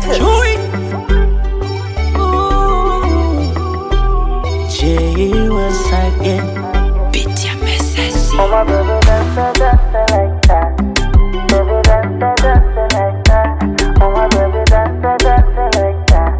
Chewy. Jay was again. Bitch, I'm messy. Oh my baby, dance like that. Baby, dance like that. Oh my baby, dance like that.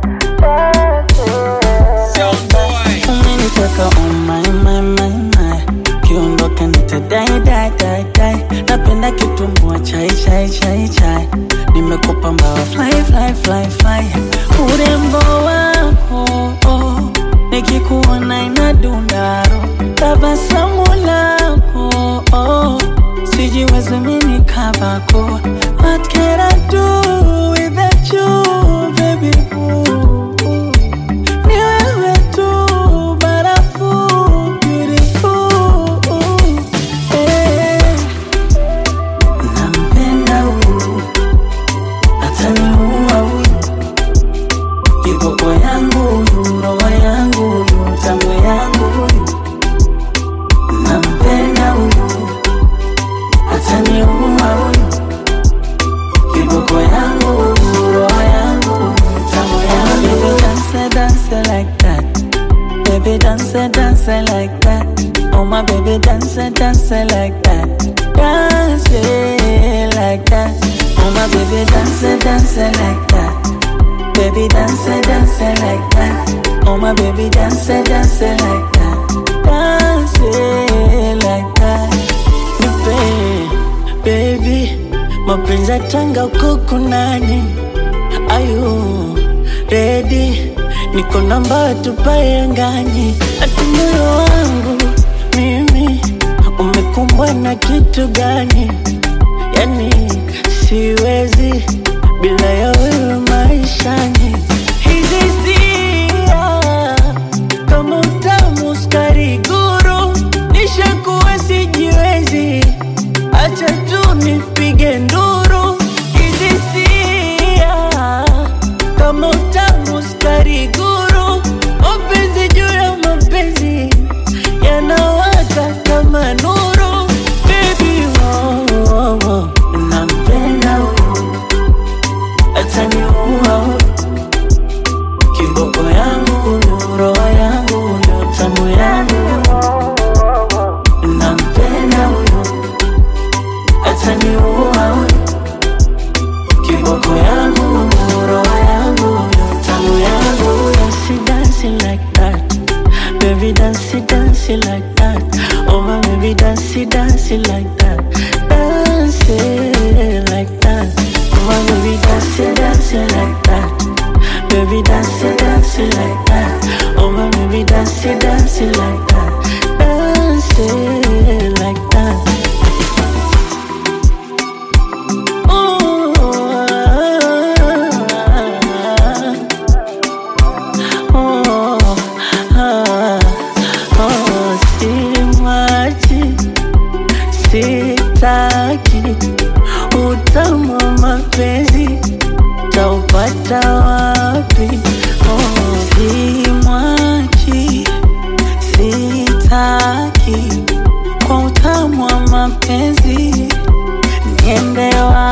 Umeniteka on my. Kiondoka nitadai. Napenda kitumbua chai. Nimekupa mbawa fly. Urembo wako nikikuona inadundaro. Tabasamu lako sijiwezi mimi kabako. What can I do without you, baby? Ni wewe tu, barafu, beautiful. Nampenda huyu, ataniua huyu. Kiboko yangu huyu, roho yangu huyu, tamu yangu huyu. Nampenda huyu, ataniua huyu. Kiboko yangu huyu, roho yangu huyu, tamu yangu huyu. Dance like that. Baby, dance like that. Oh my baby, dance like that. Dance like that. Oh my baby, dance like that. Baby, dance like that. Oh my baby, dance like that. Dance like that. Nipe, baby, mapenzi tanga uko kunani? Are you ready? Niko namba tupae angani. Ati moyo wangu mimi umekumbwa na kitu gani? Yani siwezi bila ya wewe maishani. Hizi hisia kama utamu sukari guru, nishakuwa sijiwezi, acha tu nipige nduru. Hizi hisia kama utamu sukari guru, mapenzi juu ya mapenzi yanawaka kama nuru. Baby, oh. Nampenda huyu, ataniua huyu. Kiboko yangu huyu, roho yangu huyu, tamu yangu huyu. Nampenda huyu, ataniua huyu. Kiboko yangu huyu, roho yangu huyu, tamu yangu huyu. Dance like that. Baby, dance like that. Oh my baby, dance like that. Dance like that. Oh my baby, dance like that. Baby, dance like that. Oh my baby, dance like that. Dance like that. Sitaki utamu wa mapenzi, taupata wapi? Simwachi, sitaki kwa utamu wa mapenzi, niende wapi?